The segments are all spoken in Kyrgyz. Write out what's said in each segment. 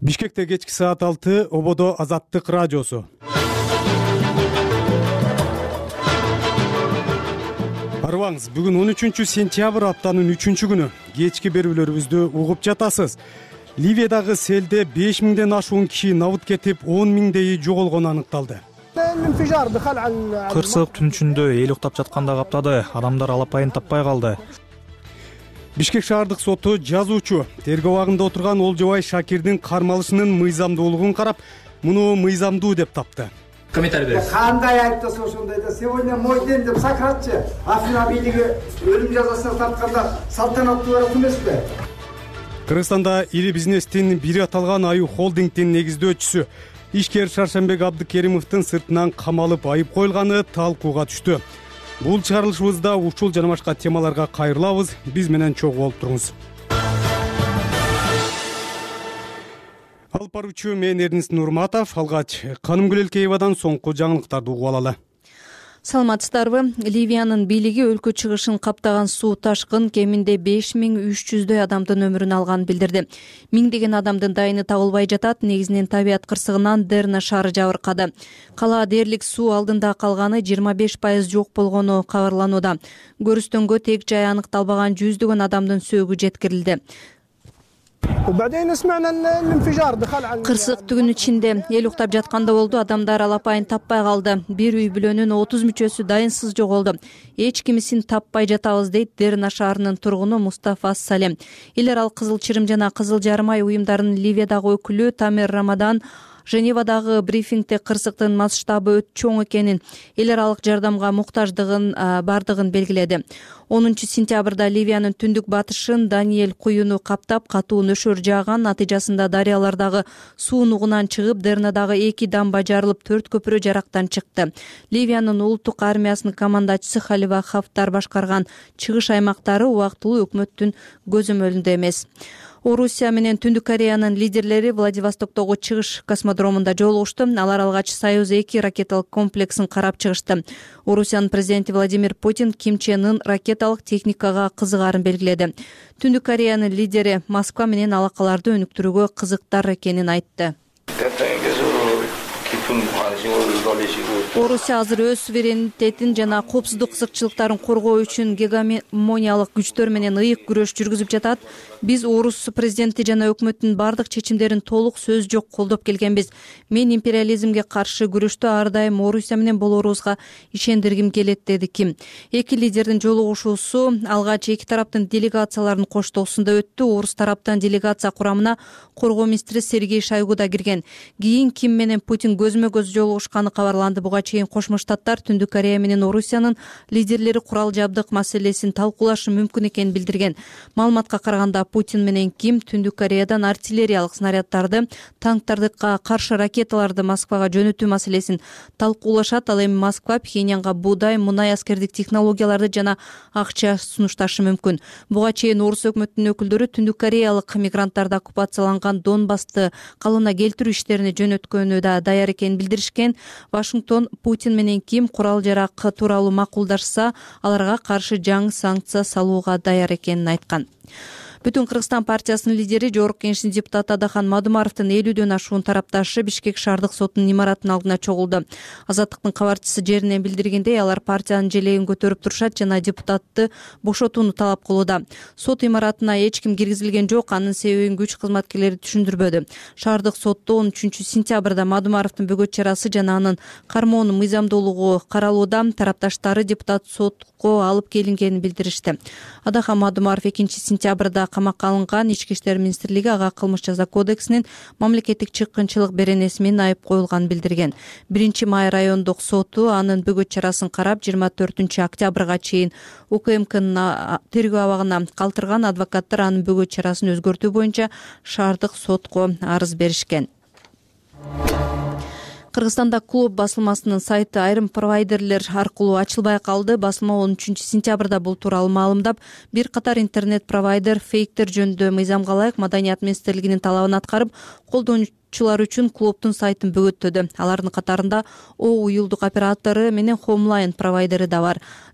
Бишкекте кечки саат 6 ободо Азаттык радиосу. Арыбаңыз, бүгүн 13 сентябрь аптанын 3-күнү. Кечки берүүлөрүбүздү угуп жатасыз. Ливиядагы селде 5000ден ашуун киши набыт кетип, 10 миңдейи жоголгону аныкталды. Кырсык түн ичинде эл уктап жатканда каптады. Адамдар алапайын таппай калды. Бишкек шаардык соту жазуучу тергөө абагында отурган Олжобай Шакирдин кармалышынын мыйзамдуулугун карап, муну мыйзамдуу деп тапты. Комментарий бериңиз. Кандай айтты ошондойда? Сегодня мой день деп Сократчы Афина бийлиги өлүм жазасына тартканда салтанаттуу барат эмеспи? Кыргызстанда ири бизнестин бири аталган Аю холдингдин негиздөөчүсү ишкер Шаршембек Абдыкеримовдун сыртынан камалып айып коюлганы талкууга түштү. Бул чыгарылышыбызда ушул жана башка темаларга кайрылабыз. Биз менен чогуу болуп туруңуз. Алып баруучу мен Эрнис Нурматов, алгач Канымгүл Элкеевадан соңку жаңылыктарды угуп алалы. Саламатсыздарбы? Ливиянын бийлиги өлкө чыгышын каптаган суу ташкын кеминде 5300 адамдын өмүрүн алганын билдирди. Миңдеген адамдын дайыны табылбай жатат. Негизинен табият кырсыгынан Дерна шаары жабыркады. Кала дээрлик суу алдында калганы 25% жок болгону кабарланууда. Көрүстөнгө тег жай аныкталбаган жүздөгөн адамдын сөөгү жеткирилди. Кырсык түгүн ичинде эл уктап жатканда болду. Адамдар алапайын таппай калды. Бир үй бүлөнүн 30 мүчөсү дайынсыз жоголду. Эч кимисин таппай жатабыз, дейт Дерна шаарынын тургуну Мустафа Салем. Эл аралык Кызыл Чырым жана Кызыл Жарым ай уюмдарынын Ливиядагы өкүлү Тамер Рамадан Женевадагы брифингде кырсыктын масштабы өтө чоң экенин, эл аралык жардамга муктаждыгын бардыгын белгиледи. 10 сентябрда Ливиянын түндүк батышын Даниэль куюну каптап, катуу нөшөр жааган. Натыйжасында дарыялардагы суу нугунан чыгып, Дернадагы 2 дамба жарылып, 4 көпүрө жарактан чыкты. Ливиянын улуттук армиясынын командачысы Халива Хафтар башкарган чыгыш аймактары убактылуу өкмөттүн көзөмөлүндө эмес. Орусия менен Түндүк Кореянын лидерлери Владивостоктогу чыгыш космодромунда жолугушту. Алар алгач Союз-2 ракеталык комплексин карап чыгышты. Орусиянын президенти Владимир Путин Ким Чен Ын ракеталык техникага кызыгарын белгиледи. Түндүк Кореянын лидери Москва менен алакаларды өнүктүрүүгө кызыктар экенин айтты. Орусия азыр өз суверенитетин жана коопсуздук кызыкчылыктарын коргоо үчүн гегемониялык күчтөр менен ыйык күрөш жүргүзүп жатат. Биз Орус президенти жана өкмөттүн бардык чечимдерин толук сөз жок колдоп келгенбиз. Мен империализмге каршы күрөштө ар дайым Орусия менен болорубузга ишендиргим келет, деди Ким. Эки лидердин жолугушуусу алгач эки тараптын делегацияларынын коштоосунда өттү. Орус тараптан делегация курамына коргоо министри Сергей Шойгу да кирген. Кийин Ким менен Путин көзмө-көз жолугушканы кабарланды. Буга чейин Кошмо Штаттар Түндүк Корея менен Орусиянын лидерлери курал жабдык маселесин талкуулашы мүмкүн экенин билдирген. Маалыматка караганда Путин менен Ким Түндүк Кореядан артиллериялык снаряддарды, танктарга каршы ракеталарды Москвага жөнөтүү маселесин талкуулашат. Ал эми Москва Пхеньянга буудай, мунай, аскердик технологияларды жана акча сунушташы мүмкүн. Буга чейин Орус өкмөтүнүн өкүлдөрү Түндүк Кореялык мигранттарды оккупацияланган Донбассты калыбына келтирүү иштерине жөнөткөнү да даяр экенин билдиришкен. Вашингтон Путин менен Ким курал жарак тууралуу макулдашса, аларга каршы жаңы санкция салууга даяр экенин айткан. Бүтүн Кыргызстан партиясынын лидери, Жогорку Кеңештин депутаты Адахан Мадумаровдун 50дөн ашуун тарапташы Бишкек шаардык сотунун имаратынын алдына чогулду. Азаттыктын кабарчысы жеринен билдиргендей, алар партиянын желегин көтөрүп турушат жана депутатты бошотууну талап кылууда. Сот имаратына эч ким киргизилген жок, анын себебин күч кызматкерлери түшүндүрбөдү. Шаардык сотто 13 сентябрда Мадумаровдун бөгөт чарасы жана анын кармоонун мыйзамдуулугу каралууда. Тарапташтары депутат сотко алып келингенин билдиришти. Адахан Мадумаров 2 сентябрда камакка алынган. Ички иштер министрлиги ага кылмыш жаза кодексинин мамлекеттик чыккынчылык беренеси менен айып коюлганын билдирген. 1-май райондук соту анын бөгөт чарасын карап, 24 октябрга чейин УКМКнын тергөө абагына калтырган. Адвокаттар анын бөгөт чарасын өзгөртүү боюнча шаардык сотко арыз беришкен. Кыргызстанда клуб басылмасынын сайты айрым провайдерлер аркылуу ачылбай калды. Басылма 13 сентябрда бул тууралуу маалымдап, бир катар интернет провайдер фейктер жөнүндө мыйзамга ылайык Маданият министрлигинин талабын аткарып, колдонуучулар үчүн клубдун сайтын бөгөттөдү. Алардын катарында О уюлдук оператору менен Homeline провайдери да бар.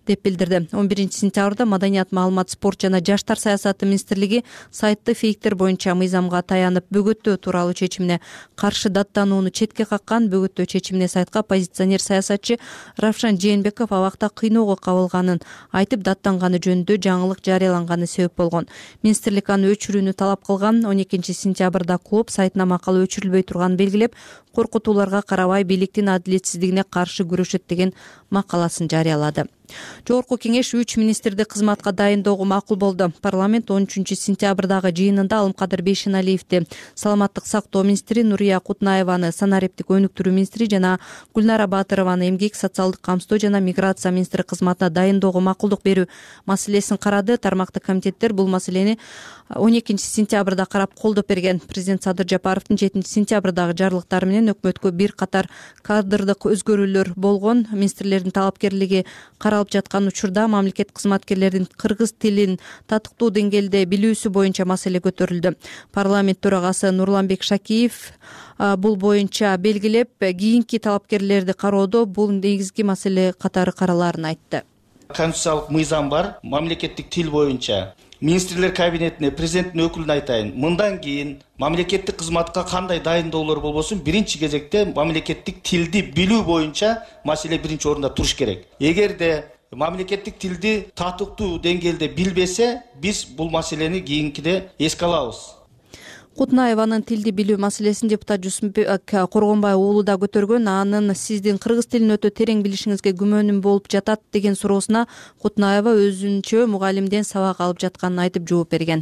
деп билдирди. 11-сентябрда Маданият, маалымат, спорт жана жаштар саясаты министрлиги сайтты фейктер боюнча мыйзамга таянып бөгөттөө тууралуу чечимине каршы даттанууну четке каккан. Бөгөттөө чечимине сайтка оппозиционер саясатчы Равшан Жээнбеков абакта кыйноого кабылганын айтып, даттанганы жөнүндө жаңылык жарыяланганы себеп болгон. Министрлик аны өчүрүүнү талап кылган. 12-сентябрда клуб сайтына макала өчүрүлбөй турганын белгилеп, коркутууларга карабай бийликтин адилетсиздигине каршы күрөшөт деген макаласын жарыялады. Жогорку кеңеш 3 министрди кызматка дайындоого макул болду. Парламент 13-сентябрдагы жыйынында Алымкадыр Бейшеналиевди саламаттык сактоо министри, Нурия Кутнаеваны санариптик өнүктүрүү министри жана Гүлнара Батырованы эмгек, социалдык камсыздоо жана миграция министри кызматына дайындоого макулдук берүү маселесин карады. Тармактык комитеттер бул маселени 12-сентябрда карап колдоп берген. Президент Садыр Жапаровдун 7-сентябрдагы жарлыктары менен өкмөткө бир катар кадрдык өзгөрүүлөр болгон. Министрлердин талапкерлиги каралып жаткан учурда мамлекет кызматкерлердин кыргыз тилин татыктуу деңгээлде билүүсү боюнча маселе көтөрүлдү. Парламент төрагасы Нурланбек Шакиев бул боюнча белгилеп, кийинки талапкерлерди кароодо бул негизги маселе катары каралаарын айтты. Конституциялык мыйзам бар, мамлекеттик тил боюнча. Министрлер кабинетине президенттин өкүлүнө айтайын, мындан кийин мамлекеттик кызматка кандай дайындоолор болбосун, биринчи кезекте мамлекеттик тилди билүү боюнча маселе биринчи орунда туруш керек. Эгерде мамлекеттик тилди татыктуу деңгээлде билбесе, биз бул маселени кийинкиде эске алабыз. Кутнаеванын тилди билүү маселесин депутат Жусупбек Коргонбай уулу да көтөргөн. Анын сиздин кыргыз тилин өтө терең билишиңизге күмөнүм болуп жатат деген суроосуна Кутнаева өзүнчө мугалимден сабак алып жатканын айтып жооп берген.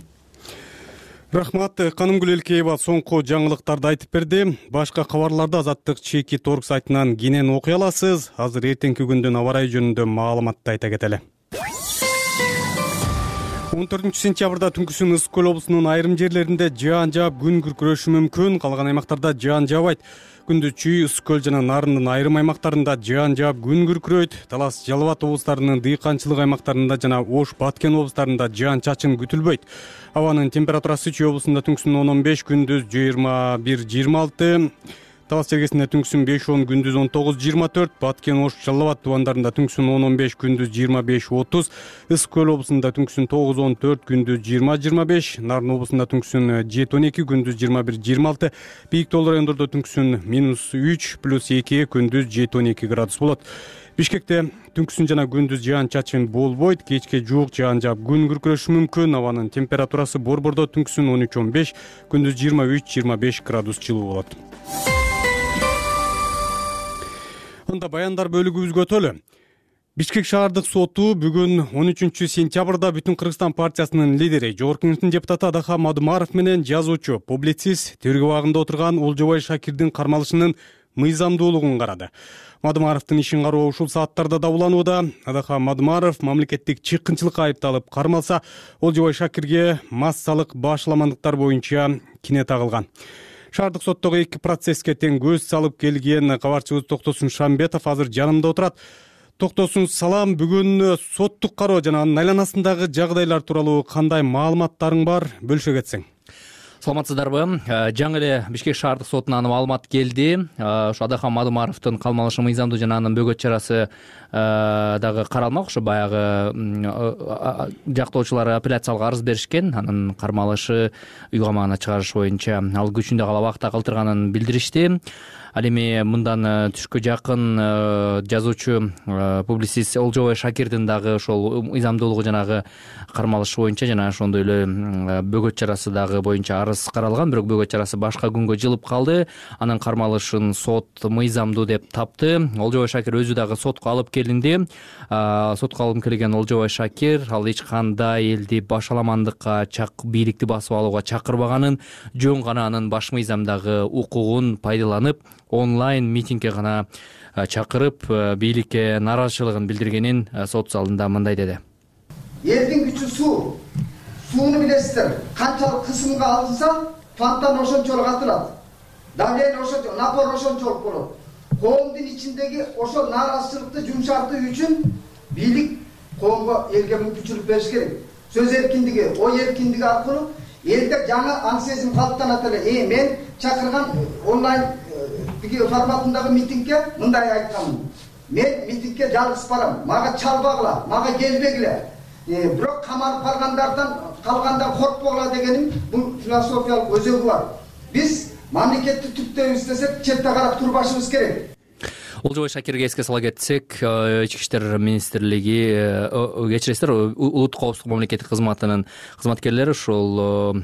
Рахмат, Канымгүл Элкеева соңку жаңылыктарды айтып берди. Башка кабарларды Азаттык чеки торг сайтынан кенен окуй аласыз. Азыр эртеңки күндүн аба ырайы жөнүндө маалыматты айта кетели. 14-сентябрда түнкүсүн Ысык Көл облусунун айрым жерлеринде жаан жаап күн күркүрөшү мүмкүн. Калган аймактарда жаан жаабайт. Күндүз Чүй, Ысык Көл жана Нарындын айрым аймактарында жаан жаап күн күркүрөйт. Талас, Жалал Абад облустарынын дыйканчылык аймактарында жана Ош, Баткен облустарында жаан чачын күтүлбөйт. Абанын температурасы Чүй облусунда түнкүсүн 10-15, күндүз 21-26. Талас чергесинде түнкүсүн 5-10, күндүз 19-24, Баткен, Ош, Жалал Абад тубандарында түнкүсүн 10-15, күндүз 25-30, Ысык Көл облусунда түнкүсүн 9-14, күндүз 20-25, Нарын облусунда түнкүсүн 7-12, күндүз 21-26, бийик тоолуу райондордо түнкүсүн -3 + 2, күндүз 7-12 градус болот. Бишкекте түнкүсүн жана күндүз жаан чачын болбойт, кечке жуук жаан жаап күн күркүрөшү мүмкүн. Абанын температурасы Борбордо түнкүсүн 13-15, күндүз 23-25 градус жылуу болот. Анда баяндар бөлүгүбүзгө өтөлү. Бишкек шаардык соту бүгүн 13-сентябрда Бүтүн Кыргызстан партиясынын лидери, Жогорку Кеңештин депутаты Адахан Мадумаров менен жазуучу, публицист, тергөө абагында отурган Олжобай Шакирдин кармалышынын мыйзамдуулугун карады. Мадумаровдун ишин кароо ушул сааттарда да уланууда. Адахан Мадумаров мамлекеттик чыккынчылыкка айыпталып кармалса, Олжобай Шакирге массалык башаламандыктар боюнча кине тагылган. Шаардык соттогу 2 процесске тең көз салып келген кабарчыбыз Токтосун Шамбетов азыр жанымда отурат. Токтосун, салам. Бүгүн соттук кароо жана анын айланасындагы жагдайлар тууралуу кандай маалыматтарың бар? Бөлүшө кетсең. Саламатсыздарбы? Жаңы эле Бишкек шаардык сотунан маалымат келди. Ошо Адахан Мадумаровдун калмалышы мыйзамдуу жана анын бөгөт чарасы дагы каралмак. Ошо баягы жактоочулар апелляциялык арыз беришкен. Анын кармалышы үй камагына чыгарыш боюнча ал күчүндө кала убакта калтырганын билдиришти. Ал эми мындан түшкө жакын жазуучу, публицист Олжобай Шакирдин дагы ошол мыйзамдуулугу жанагы кармалышы боюнча жана ошондой эле бөгөт чарасы дагы боюнча арыз каралган. Бирок бөгөт чарасы башка күнгө жылып калды. Анын кармалышын сот мыйзамдуу деп тапты. Олжобай Шакир өзү дагы сотко алып келинди. Сотко алып келген Олжобай Шакир ал эч кандай элди башаламандыкка, бийликти басып алууга чакырбаганын, жөн гана анын баш мыйзамдагы укугун пайдаланып, онлайн митингге гана чакырып, бийликке нааразычылыгын билдиргенин сот залында мындай деди. Элдин күчү суу. Сууну билесиздер. Канчалык кысымга алынса, фонтан ошончолук атылат. Давление ошончолук, напор ошончолук болот. Коомдун ичиндеги ошол нааразычылыкты жумшартуу үчүн бийлик коомго, элге мүмкүнчүлүк бериш керек. Сөз эркиндиги, ой эркиндиги аркылуу элде жаңы аң сезим калыптанат эле. Мен чакырган онлайн форматындагы митингге мындай айтканмын. Мен митингке жалгыз барам. Мага чалбагыла, мага келбегиле. Бирок камалып калгандан коркпогула дегеним бул философиялык өзөгү бар. Биз мамлекетти түптөйбүз десек, четте карап турбашыбыз керек. Олжобай Шакирге эске сала кетсек, Ички иштер министрлиги, кечиресиздер, улуттук коопсуздук мамлекеттик кызматынын кызматкерлери ушул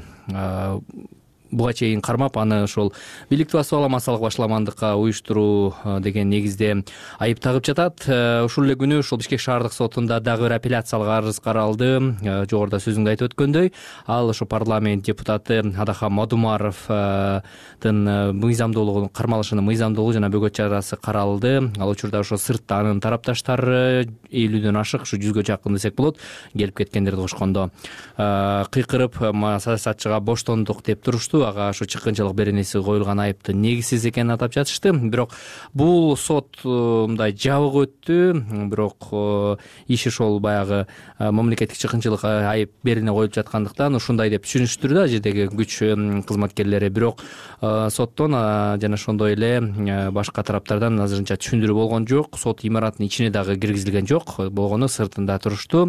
буга чейин кармап, аны ошол бийликти басып ала массалык башаламандыкка уюштуруу деген негизде айып тагып жатат. Ушул эле күнү ушул Бишкек шаардык сотунда дагы бир апелляциялык арыз каралды. Жогоруда сөзүңдө айтып өткөндөй, ал ошо парламент депутаты Адахан Мадумаровдун мыйзамдуулугун кармалышынын мыйзамдуулугу жана бөгөт чарасы каралды. Ал учурда ошо сыртта анын тарапташтары 50дөн ашык, ушу 100гө жакын десек болот, келип кеткендерди кошкондо кыйкырып, саясатчыга боштондук деп турушту. Ага ошо чыккынчылык беренеси коюлган айыптын негизсиз экенин атап жатышты. Бирок бул сот мындай жабык өттү. Бирок иш ошол баягы мамлекеттик чыккынчылык айып берене коюлуп жаткандыктан ушундай деп түшүнүштүр да жердеги күч кызматкерлери. Бирок соттон жана ошондой эле башка тараптардан азырынча түшүндүрүү болгон жок. Сот имараттын ичине дагы киргизилген жок, болгону сыртында турушту.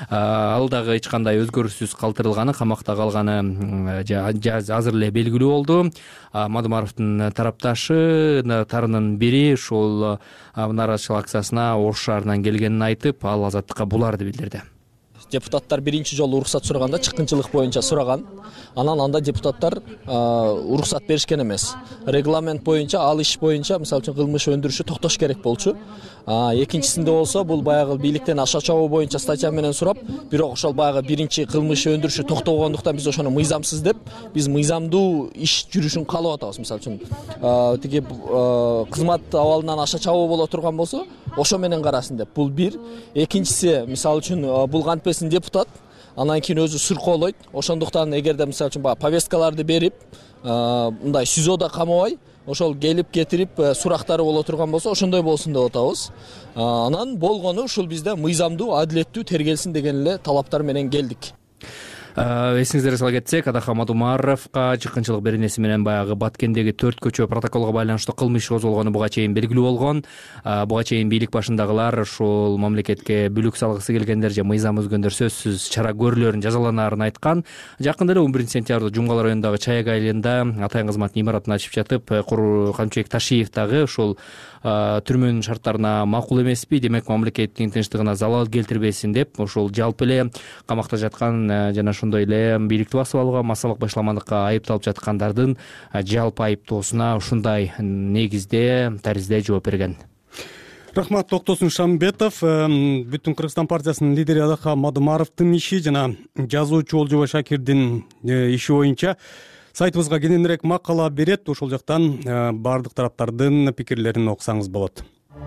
Ал дагы эч кандай өзгөрүүсүз калтырылганы, камакта калганы азыр эле белгилүү болду. Мадумаровдун тарапташынын бири ушул нааразычылык акциясына Ош шаарынан келгенин айтып, ал азаттыкка буларды билдирди. Депутаттар биринчи жолу уруксат сураганда чыккынчылык боюнча сураган. Анан анда депутаттар уруксат беришкен эмес. Регламент боюнча, ал иш боюнча, мисалы үчүн кылмыш өндүрүшү токтош керек болчу. Экинчисинде болсо бул баягы бийликтен аша чабуу боюнча статья менен сурап, бирок ошол баягы биринчи кылмыш өндүрүшү токтогондуктан биз ошону мыйзамсыз деп, биз мыйзамдуу иш жүрүшүн каалап атабыз. Мисалы үчүн тиги кызмат абалынан аша чабуу боло турган болсо, ошо менен карасын деп. Бул бир. Экинчиси, мисалы үчүн бул кантпесин депутат, анан кийин өзү сыркоолойт. Ошондуктан эгерде мисалы үчүн повесткаларды берип, мындай СИЗОдо камабай, ошол келип кетирип сурактары боло турган болсо, ошондой болсун деп атабыз. Анан болгону ушул бизде мыйзамдуу, адилеттүү тергелсин деген эле талаптар менен келдик. Эсиңиздерге сала кетсек, Адахан Мадумаровго чыккынчылык беренеси менен баягы Баткендеги 4 көчө протоколго байланыштуу кылмыш козголгону буга чейин белгилүү болгон. Буга чейин бийлик башындагылар ушул мамлекетке бүлүк салгысы келгендер же мыйзам өзгөндөр сөзсүз чара көрүүлөрүн жазаланаарын айткан. Жакында эле 11 сентябрда Жумгалар районундагы Чаяк айылында атайын кызматтын имаратын ачып жатып, Камчыбек Ташиев дагы ушул түрмөнүн шарттарына макул эмеспи, демек мамлекеттин тынчтыгына залал келтирбесин деп, ушул жалпы эле камакта жаткан жана ошондой эле бийликти басып алууга, массалык башаламандыкка айыпталып жаткандардын жалпы айыптоосуна ушундай негизде таризде жооп берген. Рахмат, Токтосун Шамбетов. Бүтүн Кыргызстан партиясынын лидери Адахан Мадумаровдун иши жана жазуучу Олжобай Шакирдин иши боюнча сайтыбызга кененирээк макала берет. Ошол жактан бардык тараптардын пикирлерин окусаңыз болот.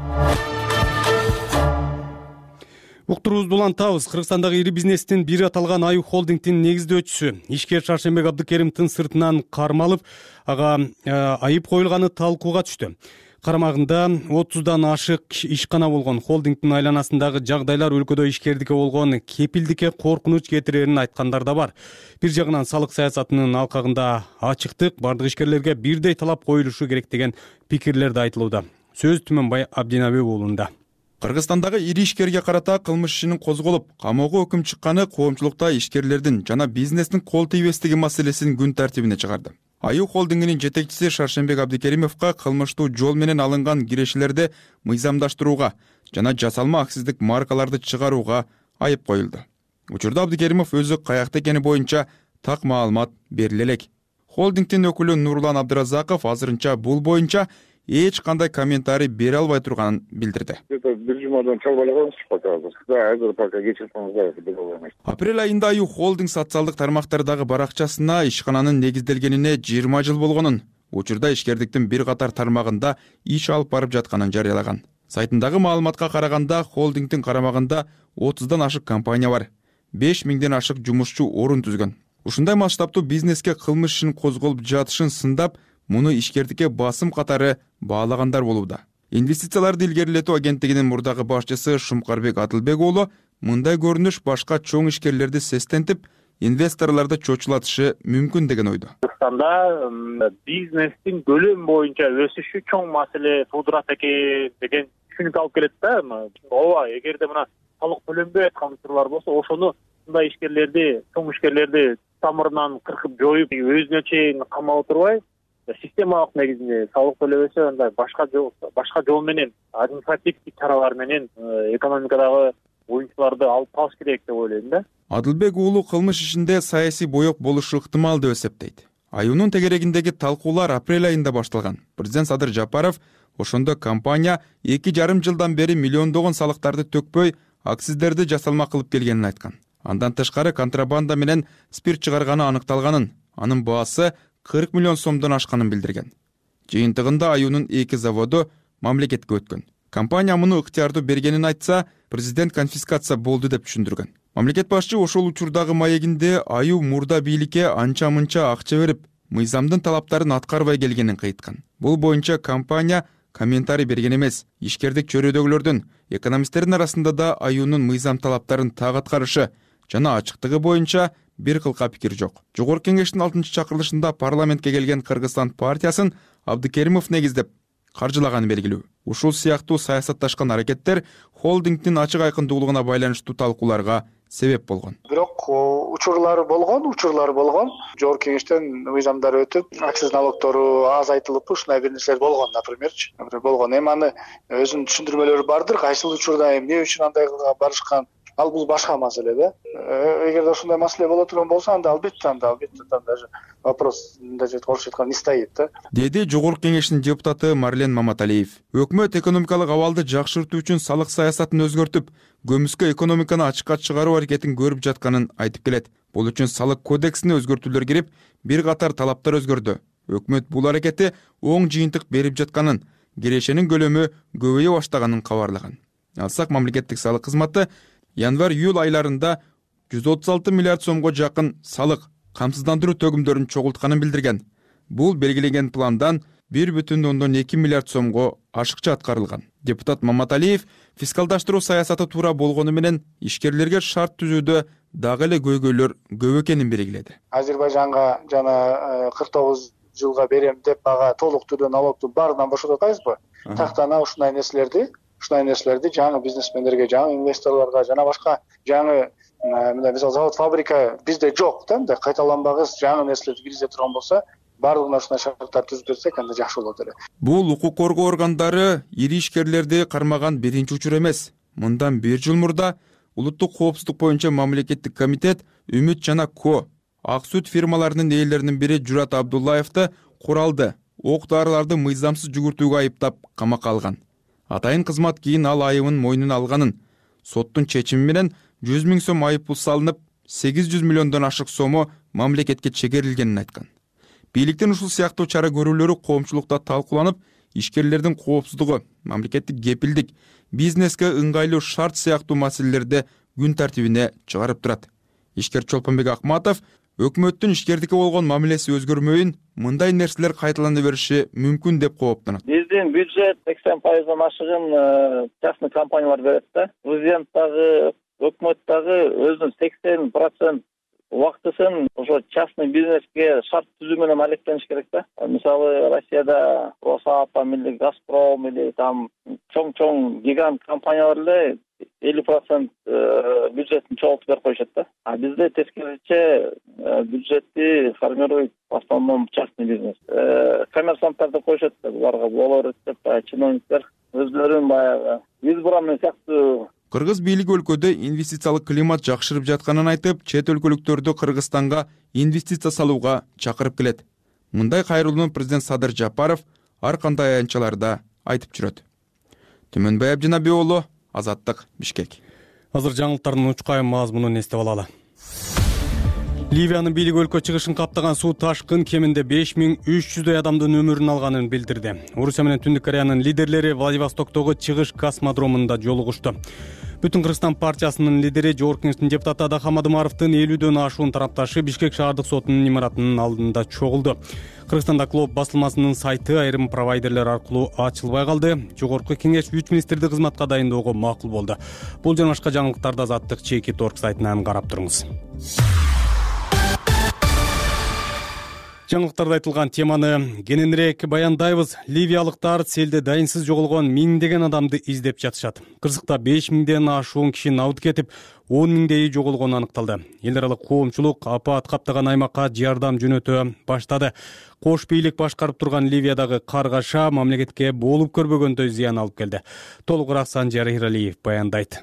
Уктуруубузду улантабыз. Кыргызстандагы ири бизнестин бири аталган Аюу холдингдин негиздөөчүсү ишкер Шаршембек Абдыкеримовдун сыртынан кармалып, ага айып коюлганы талкууга түштү. Карамагында 30дан ашык ишкана болгон холдингдин айланасындагы жагдайлар өлкөдө ишкердикке болгон кепилдикке коркунуч кетирерин айткандар да бар. Бир жагынан салык саясатынын алкагында ачыктык, бардык ишкерлерге бирдей талап коюлушу керек деген пикирлер да айтылууда. Сөз Түмөнбай Абдинабек уулунда. Кыргызстандагы ири ишкерге карата кылмыш ишинин козголуп, камоого өкүм чыкканы коомчулукта ишкерлердин жана бизнестин кол тийбестиги маселесин күн тартибине чыгарды. Аюу холдингинин жетекчиси Шаршембек Абдыкеримовго кылмыштуу жол менен алынган кирешелерди мыйзамдаштырууга жана жасалма акциздик маркаларды чыгарууга айып коюлду. Учурда Абдыкеримов өзү каякта экени боюнча так маалымат бериле элек. Холдингдин өкүлү Нурлан Абдыразаков азырынча бул боюнча эч кандай комментарий бере албай турганын билдирди. Бир жумадан чалбалаганбыз пока азыр пока кечирсеңиздер деп ойлойм. Апрель айында Аюу холдинг социалдык тармактардагы баракчасына ишкананын негизделгенине 20 жыл болгонун, учурда ишкердиктин бир катар тармагында иш алып барып жатканын жарыялаган. Сайтындагы маалыматка караганда холдингдин карамагында 30дан ашык компания бар. 5000ден ашык жумушчу орун түзгөн. Ушундай масштабтуу бизнеске кылмыш ишин козголуп жатышын сындап, муну ишкердикке басым катары баалагандар болууда. Инвестицияларды илгерилетүү агенттигинин мурдагы башчысы Шумкарбек Адылбек уулу мындай көрүнүш башка чоң ишкерлерди сестентип, инвесторлорду чочулатышы мүмкүн деген ойдо. Кыргызстанда бизнестин көлөм боюнча өсүшү чоң маселе туудурат экен деген түшүнүк алып келет да. Ооба, эгерде мына салык төлөнбөй аткан учурлар болсо, ошону мындай ишкерлерди, чоң ишкерлерди тамырынан кыркып жоюп, өзүнө чейин камап отурбай, системалык негизинде салык төлөбөсө, андай башка жол менен, административдик чаралар менен экономикадагы оюнчуларды алып калыш керек деп ойлойм да. Адылбек уулу кылмыш ишинде саясий боек болушу ыктымал деп эсептейт. Аюунун тегерегиндеги талкуулар апрель айында башталган. Президент Садыр Жапаров ошондо компания 2,5 жылдан бери миллиондогон салыктарды төкпөй, акциздерди жасалма кылып келгенин айткан. Андан тышкары контрабанда менен спирт чыгарганы аныкталганын, анын баасы 40 миллион сомдон ашканын билдирген. Жыйынтыгында аюунун 2 заводу мамлекетке өткөн. Компания муну ыктыярдуу бергенин айтса, президент конфискация болду деп түшүндүргөн. Мамлекет башчы ошол учурдагы маегинде аю мурда бийликке анча-мынча акча берип, мыйзамдын талаптарын аткарбай келгенин кайыткан. Бул боюнча компания комментарий берген эмес. Ишкердик чөйрөдөгүлөрдүн, экономисттердин арасында да аюунун мыйзам талаптарын так аткарышы жана ачыктыгы боюнча бир кылка пикир жок. Жогорку кеңештин 6-чакырылышында парламентке келген Кыргызстан партиясын Абдыкеримов негиздеп каржылаганы белгилүү. Ушул сыяктуу саясатташкан аракеттер холдингдин ачык айкындуулугуна байланыштуу талкууларга себеп болгон. Бирок учурлар болгон. Жогорку кеңештен мыйзамдар өтүп, акциз налогтору азайтылып, ушундай бир нерселер болгон, напримерчи. Болгон. Аны өзүнүн түшүндүрмөлөрү бардыр. Кайсыл учурда эмне үчүн андай барышкан? Ал бул башка маселе да. Эгерде ошондой маселе боло турган болсо, анда албетте даже вопрос мындай орусча айтканда не стоит да. Деди Жогорку кеңештин депутаты Марлен Маматалиев. Өкмөт экономикалык абалды жакшыртуу үчүн салык саясатын өзгөртүп, көмүскө экономиканы ачыкка чыгаруу аракетин көрүп жатканын айтып келет. Бул үчүн салык кодексине өзгөртүүлөр кирип, бир катар талаптар өзгөрдү. Өкмөт бул аракети оң жыйынтык берип жатканын, кирешенин көлөмү көбөйө баштаганын кабарлаган. Алсак, мамлекеттик салык кызматы январь-июль айларында 136 миллиард сомго жакын салык камсыздандыруу төгүмдөрүн чогултканын билдирген. Бул белгиленген пландан 1,2 миллиард сомго ашыкча аткарылган. Депутат Маматалиев фискалдаштыруу саясаты туура болгону менен ишкерлерге шарт түзүүдө дагы эле көйгөйлөр көп экенин белгиледи. Азербайжанга жана 49 жылга берем деп ага толук түрдө налогду баарынан бошотуп атпайсызбы? Тактана ушундай нерселерди жаңы бизнесмендерге, жаңы инвесторлорго жана башка жаңы мындай мисалы завод, фабрика бизде жок да, мындай кайталанбагыс жаңы нерселерди киргизе турган болсо, баардыгына ушундай шарттар түзүп берсек, анда жакшы болот эле. Бул укук коргоо органдары ири ишкерлерди кармаган биринчи учур эмес. Мындан 1 жыл мурда улуттук коопсуздук боюнча мамлекеттик комитет Үмүт жана Ко ак сүт фирмаларынын ээлеринин бири Журат Абдуллаевди куралды, ок дарыларды мыйзамсыз жүгүртүүгө айыптап камакка алган. Атайын кызмат кийин ал айыбын мойнуна алганын, соттун чечими менен 100 000 сом айыппул салынып, 800 миллиондон ашык сому мамлекетке чегерилгенин айткан. Бийликтин ушул сыяктуу чара көрүүлөрү коомчулукта талкууланып, ишкерлердин коопсуздугу, мамлекеттик кепилдик, бизнеске ыңгайлуу шарт сыяктуу маселелерди күн тартибине чыгарып турат. Ишкер Чолпонбек Акматов өкмөттүн ишкердикке болгон мамилеси өзгөрмөйүн, мындай нерселер кайталана бериши мүмкүн деп кооптонот. Биздин бюджет 80% ашыгын частный компаниялар берет да. Президент дагы, өкмөт дагы өзүнүн 80% убактысын ошо частный бизнеске шарт түзүү менен алектениш керек да. Мисалы Россияда Росатом или Газпром или там чоң гигант компаниялар эле 50% бюджеттин чогултуп берип коюшат да. А бизде тескерисинче бюджетти формирует в основном частный бизнес. Коммерсанттар деп коюшат, буларга боло берет деп, чиновниктер өзлөрүн баягы избран сыяктуу. Кыргыз бийлиги өлкөдө инвестициялык климат жакшырып жатканын айтып, чет өлкөлүктөрдү Кыргызстанга инвестиция салууга чакырып келет. Мындай кайрылууну президент Садыр Жапаров ар кандай аянтчаларда айтып жүрөт. Түмөнбай Абдинабий уулу, Азаттык, Бишкек. Азыр жаңылыктардын учкайым мазмунун эстеп алалы. Ливиянын бийлиги өлкө чыгышын каптаган суу ташкын кеминде 5300 адамдын өмүрүн алганын билдирди. Орусия менен Түндүк Кореянын лидерлери Владивостоктогу чыгыш космодромунда жолугушту. Бүтүн Кыргызстан партиясынын лидери Жогорку кеңештин депутаты Адак Хамадымаровдун 50дөн ашуун тарапташы Бишкек шаардык сотунун имаратынын алдында чогулду. Кыргызстанда Клоп басылмасынын сайты айрым провайдерлер аркылуу ачылбай калды. Жогорку кеңеш 3 министрди кызматка дайындоого макул болду. Бул жана башка жаңылыктарды Азаттык Чеки Торг сайтынан карап туруңуз. Жаңылыктарда айтылган теманы кененирээк баяндайбыз. Ливиялыктар селде дайынсыз жоголгон миңдеген адамды издеп жатышат. Кырсыкта 5000ден ашуун киши набыт кетип, 10 миңдейи жоголгону аныкталды. Эл аралык коомчулук апат каптаган аймакка жардам жөнөтө баштады. Кош бийлик башкарып турган Ливиядагы каргаша мамлекетке болуп көрбөгөндөй зыян алып келди. Толугураак Санжар Иралиев баяндайт.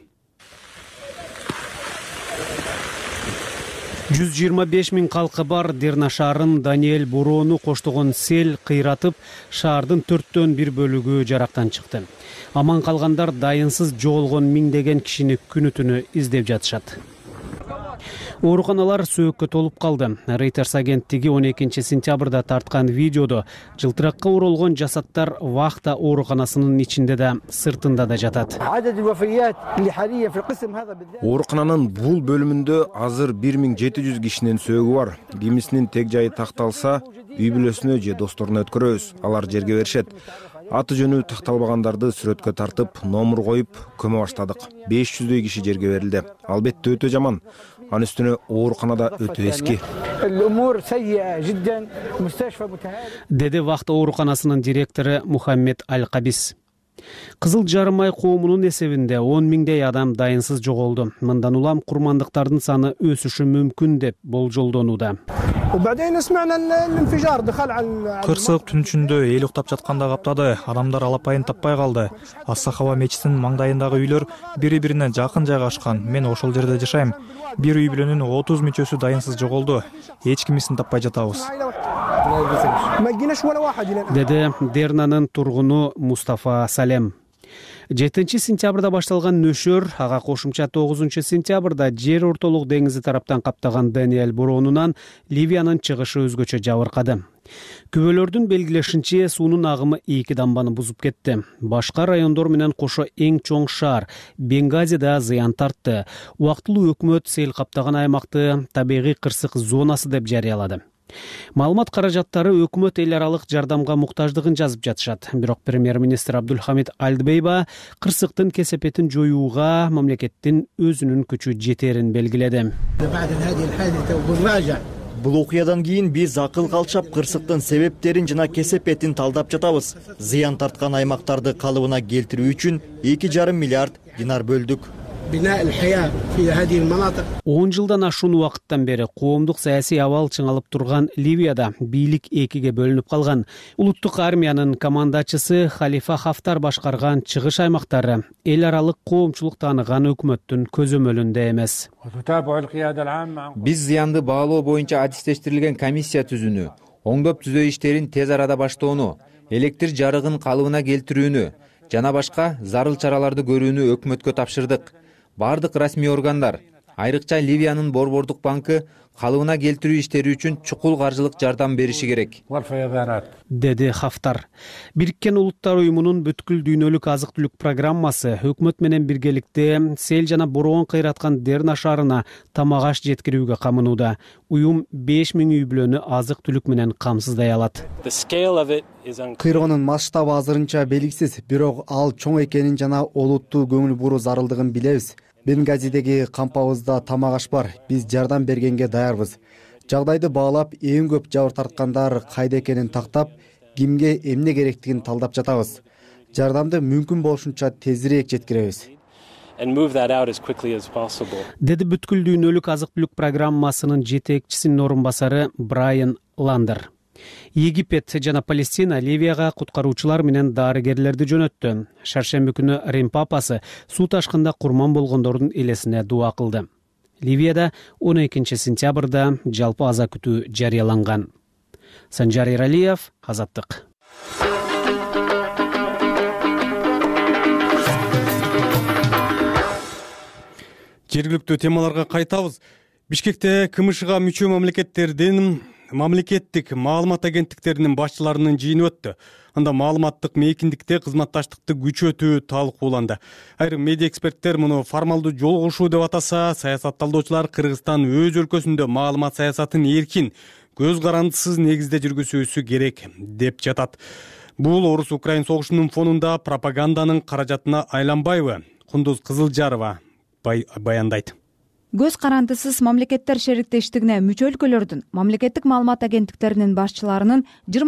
125 миң калкы бар Дерна шаарын Даниэль Буроону коштогон сел кыйратып, шаардын 4/1 бөлүгү жарактан чыкты. Аман калгандар дайынсыз жоголгон миңдеген кишини күнү түнү издеп жатышат. Ооруканалар сөөккө толуп калды. Reuters агенттиги 12 сентябрда тарткан видеодо жылтыракка оролгон жасаттар вахта ооруканасынын ичинде да, сыртында да жатат. Оорукананын бул бөлүмүндө азыр 1700 кишинин сөөгү бар. Кимисинин тег жайы такталса, үй бүлөсүнө же досторуна өткөрөбүз. Алар жерге беришет. Аты жөнү такталбагандарды сүрөткө тартып, номур коюп, көмө баштадык. 500дөй киши жерге берилди. Албетте өтө жаман. Анын үстүнө ооруканада өтө эски. Деди вахта ооруканасынын директору Мухаммед Аль-Кабис. Кызыл жарым ай коомунун эсебинде 10 миңдей адам дайынсыз жоголду. Мындан улам курмандыктардын саны өсүшү мүмкүн деп болжолдонууда. Кырсык түн ичинде эл уктап жатканда каптады. Адамдар алапайын таппай калды. Ас-Сахава мечитинин маңдайындагы үйлөр бири-бирине жакын жайгашкан. Мен ошол жерде жашайм. Бир үй бүлөнүн 30 мүчөсү дайынсыз жоголду. Эч кимисин таппай жатабыз. Деди Дернанын тургуну Мустафа Салем. 7 сентябрда башталган нөшөр ага кошумча 9 сентябрда жер ортолук деңизи тараптан каптаган Даниэль Буроонунан Ливиянын чыгышы өзгөчө жабыркады. Күбөлөрдүн белгилешинче суунун агымы 2 дамбаны бузуп кетти. Башка райондор менен кошо эң чоң шаар Бенгазида зыян тартты. Убактылуу өкмөт сел каптаган аймакты табигый кырсык зонасы деп жарыялады. Маалымат каражаттары өкмөт эл аралык жардамга муктаждыгын жазып жатышат. Бирок премьер-министр Абдулхамид Альдбейба кырсыктын кесепетин жоюуга мамлекеттин өзүнүн күчү жетерин белгиледи. Бул окуядан кийин биз акыл калчап кырсыктын себептерин жана кесепетин талдап жатабыз. Зыян тарткан аймактарды калыбына келтирүү үчүн 2,5 миллиард динар бөлдүк. 10 жылдан ашуун убакыттан бери коомдук саясий абал чыңалып турган Ливияда бийлик экиге бөлүнүп калган. Улуттук армиянын командачысы Халифа Хафтар башкарган чыгыш аймактары эл аралык коомчулук тааныган өкмөттүн көзөмөлүндө эмес. Биз зыянды баалоо боюнча адистештирилген комиссия түзүүнү, оңдоп түзөө иштерин тез арада баштоону, электр жарыгын калыбына келтирүүнү жана башка зарыл чараларды көрүүнү өкмөткө тапшырдык. Бардык расмий органдар, айрыкча Ливиянын Борбордук банкы калыбына келтирүү иштери үчүн чукул каржылык жардам бериши керек, деди Хафтар. Бириккен Улуттар уюмунун бүткүл дүйнөлүк азык-түлүк программасы өкмөт менен биргеликте сел жана бороон кыйраткан Дерна шаарына тамак-аш жеткирүүгө камынууда. Уюм 5000 үй бүлөнү азык-түлүк менен камсыздай алат. Кыйроонун масштабы азырынча белгисиз, бирок ал чоң экенин жана олуттуу көңүл буруу зарылдыгын билебиз. Бенгазидеги кампабызда тамак-аш бар. Биз жардам бергенге даярбыз. Жагдайды баалап, эң көп жабыр тарткандар кайда экенин тактап, кимге эмне керектигин талдап жатабыз. Жардамды мүмкүн болушунча тезирээк жеткиребиз. Деди бүткүл дүйнөлүк азык-түлүк программасынын жетекчисинин орун басары Брайан Ландер. Египет жана Палестина Ливияга куткаруучулар менен дарыгерлерди жөнөттү. Шаршемби күнү Рим папасы суу ташкында курман болгондордун элесине дуа кылды. Ливияда 12 сентябрда жалпы аза күтүү жарыяланган. Санжар Иралиев, Азаттык. Жергиликтүү темаларга кайтабыз. Бишкекте КМШга мүчө мамлекеттик маалымат агенттиктеринин башчыларынын жыйыны өттү. Анда маалыматтык мейкиндикте кызматташтыкты күчөтүү талкууланды. Айрым медиа эксперттер муну формалдуу жолугушуу деп атаса, саясатталдоочулар Кыргызстан өз өлкөсүндө маалымат саясатын эркин, көз карандысыз негизде жүргүзүүсү керек деп жатат. Бул орус-украин согушунун фонунда пропаганданын каражатына айланбайбы? Кундуз Кызылжарова баяндайт. Көз карандысыз мамлекеттер шериктештигине мүчө өлкөлөрдүн мамлекеттик маалымат агенттиктеринин башчыларынын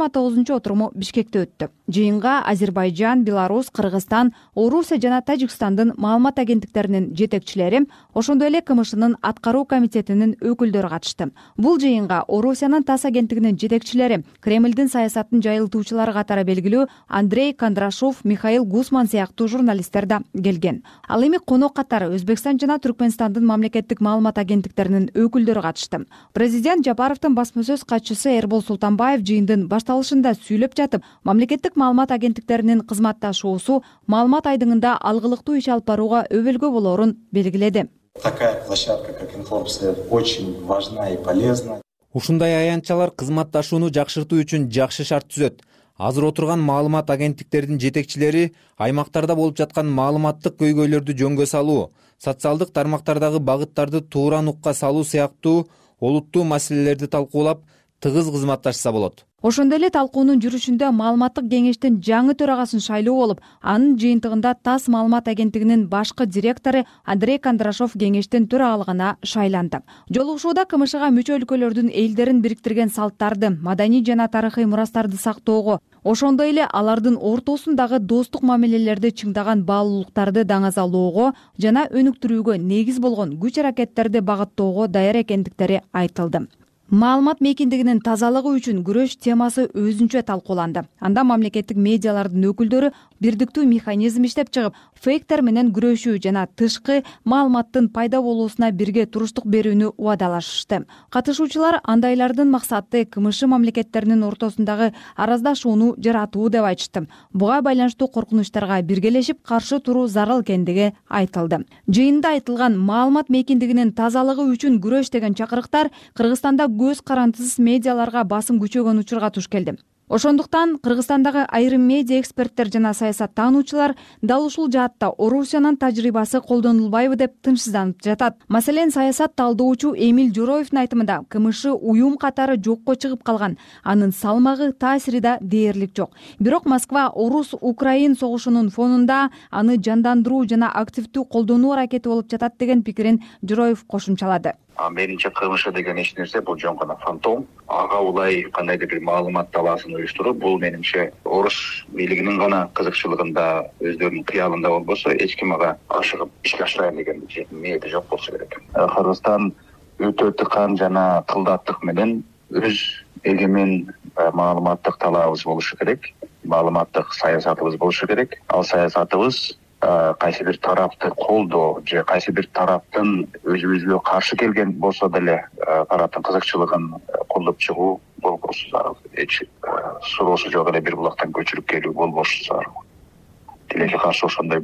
29 отуруму Бишкекте өттү. Жыйынга Азербайжан, Беларусь, Кыргызстан, Орусия жана Тажикстандын маалымат агенттиктеринин жетекчилери, ошондой эле КМШнын аткаруу комитетинин өкүлдөрү катышты. Бул жыйынга Орусиянын ТАСС агенттигинин жетекчилери, Кремлдин саясатын жайылтуучулары катары белгилүү Андрей Кондрашов, Михаил Гусман сыяктуу журналисттер да келген. Ал эми конок катары Өзбекстан жана Түркмөнстандын мамлекеттик маалымат агенттиктеринин өкүлдөрү катышты. Президент Жапаровдун басма сөз катчысы Эрбол Султанбаев жыйындын башталышында сүйлөп жатып, мамлекеттик маалымат агенттиктеринин кызматташуусу маалымат айдыңында алгылыктуу иш алып барууга өбөлгө болоорун белгиледи. Такая площадка, как Информсвет, очень важна и полезна. Ушундай аянтчалар кызматташууну жакшыртуу үчүн жакшы шарт түзөт. Азыр отурган маалымат агенттиктеринин жетекчилери аймактарда болуп жаткан маалыматтык көйгөйлөрдү жөнгө салуу, социалдык тармактардагы багыттарды туура нукка салуу сыяктуу олуттуу маселелерди талкуулап, тыгыз кызматташса болот. Ошондой эле талкуунун жүрүшүндө маалыматтык кеңештин жаңы төрагасын шайлоо болуп, анын жыйынтыгында ТАСС маалымат агенттигинин башкы директору Андрей Кондрашов кеңештин төрагалыгына шайланды. Жолугушууда КМШга мүчө өлкөлөрдүн элдерин бириктирген салттарды, маданий жана тарыхый мурастарды сактоого, ошондой эле алардын ортосундагы достук мамилелерди чыңдаган баалуулуктарды даңазалоого жана өнүктүрүүгө негиз болгон күч-аракеттерди багыттоого даяр экендиктери айтылды. Маалымат мейкиндигинин тазалыгы үчүн күрөш темасы өзүнчө талкууланды. Анда мамлекеттик медиалардын өкүлдөрү бирдиктүү механизм иштеп чыгып, фейктер менен күрөшүү жана тышкы маалыматтын пайда болуусуна бирге туруштук берүүнү убадалашышты. Катышуучулар андайлардын максаты КМШ мамлекеттеринин ортосундагы араздашууну жаратуу деп айтышты. Буга байланыштуу коркунучтарга биргелешип каршы туруу зарыл экендиги айтылды. Жыйында айтылган маалымат мейкиндигинин тазалыгы үчүн күрөш деген чакырыктар Кыргызстанда көз карандысыз медиаларга басым күчөгөн учурга туш келди. Ошондуктан Кыргызстандагы айрым медиа эксперттер жана саясаттануучулар дал ушул жаатта Орусиянын тажрыйбасы колдонулбайбы деп тынчсызданып жатат. Маселен, саясат талдоочу Эмиль Журоевдун айтымында КМШ уюм катары жокко чыгып калган, анын салмагы, таасири да дээрлик жок. Бирок Москва Орус-Украин согушунун фонунда аны жандандыруу жана активдүү колдонуу аракети болуп жатат деген пикирин Журоев кошумчалады. Менимче КМШ деген эч нерсе бул жөн гана фантом. Ага улай кандайдыр бир маалымат талаасын уюштуруу бул менимче орус бийлигинин гана кызыкчылыгында, өздөрүнүн кыялында болбосо, эч ким ага ашыгып ишке ашырайын деген ниети жок болсо керек. Кыргызстан өтө тыкан жана кылдаттык менен өз эгемен маалыматтык талаабыбыз болушу керек, маалыматтык саясатыбыз болушу керек. Ал саясатыбыз кайсы бир тарапты колдоо же кайсы бир тараптын өзүбүзгө каршы келген болсо деле тараптын кызыкчылыгын колдоп чыгуу болбосу зарыл. Эч суроосу жок эле бир булактан көчүрүп келүү болбошу зарыл. Тилекке каршы ошондой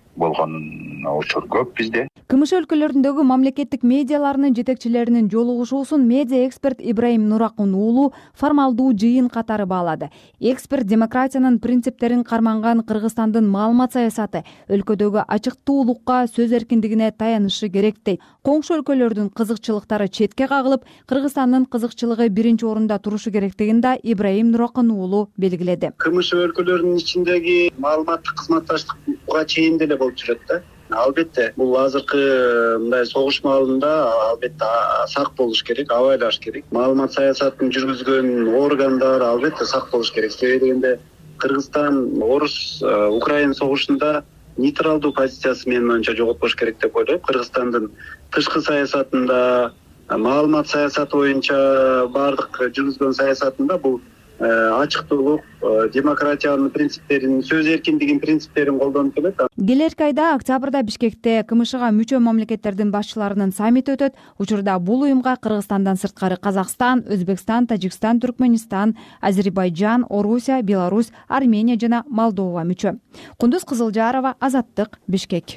болгон учур көп бизде. КМШ өлкөлөрүндөгү мамлекеттик медиаларынын жетекчилеринин жолугушуусун медиа эксперт Ибраим Нуракун уулу формалдуу жыйын катары баалады. Эксперт демократиянын принциптерин карманган Кыргызстандын маалымат саясаты өлкөдөгү ачыктуулукка, сөз эркиндигине таянышы керек дейт. Коңшу өлкөлөрдүн кызыкчылыктары четке кагылып, Кыргызстандын кызыкчылыгы биринчи орунда турушу керектигин да Ибраим Нуракун уулу белгиледи. КМШ өлкөлөрүнүн ичиндеги маалыматтык кызматташтык буга чейин деле болуп жүрөт да. Албетте бул азыркы мындай согуш маалында албетте сак болуш керек, абайлаш керек. Маалымат саясатын жүргүзгөн органдар албетте сак болуш керек. Себеби дегенде Кыргызстан Орус-Украин согушунда нейтралдуу позициясы менин оюмча жоготпош керек деп ойлойм. Кыргызстандын тышкы саясатында, маалымат саясаты боюнча бардык жүргүзгөн саясатында бул ачыктуулук, демократиянын принциптерин, сөз эркиндигинин принциптерин колдонуп келет. Келерки айда октябрда Бишкекте КМШга мүчө мамлекеттердин башчыларынын саммити өтөт. Учурда бул уюмга Кыргызстандан сырткары Казакстан, Өзбекстан, Тажикстан, Түркмөнстан, Азербайжан, Орусия, Беларусь, Армения жана Молдова мүчө. Кундуз Кызылжарова, Азаттык, Бишкек.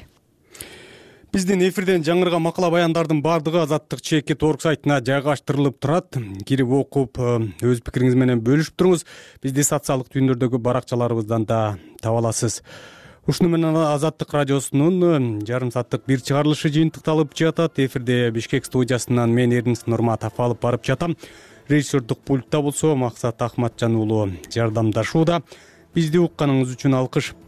Биздин эфирден жаңырган макала баяндардын бардыгы Азаттык ЧК.org сайтына жайгаштырылып турат. Кирип окуп, өз пикириңиз менен бөлүшүп туруңуз. Бизди социалдык түйүндөрдөгү баракчаларыбыздан да таба аласыз. Ушуну менен Азаттык радиосунун жарым сааттык бир чыгарылышы жыйынтыкталып жатат. Эфирде Бишкек студиясынан мен Эрнис Нурматов алып барып жатам. Режиссердук пультта болсо Максат Ахматжан уулу жардамдашууда. Бизди укканыңыз үчүн алкыш.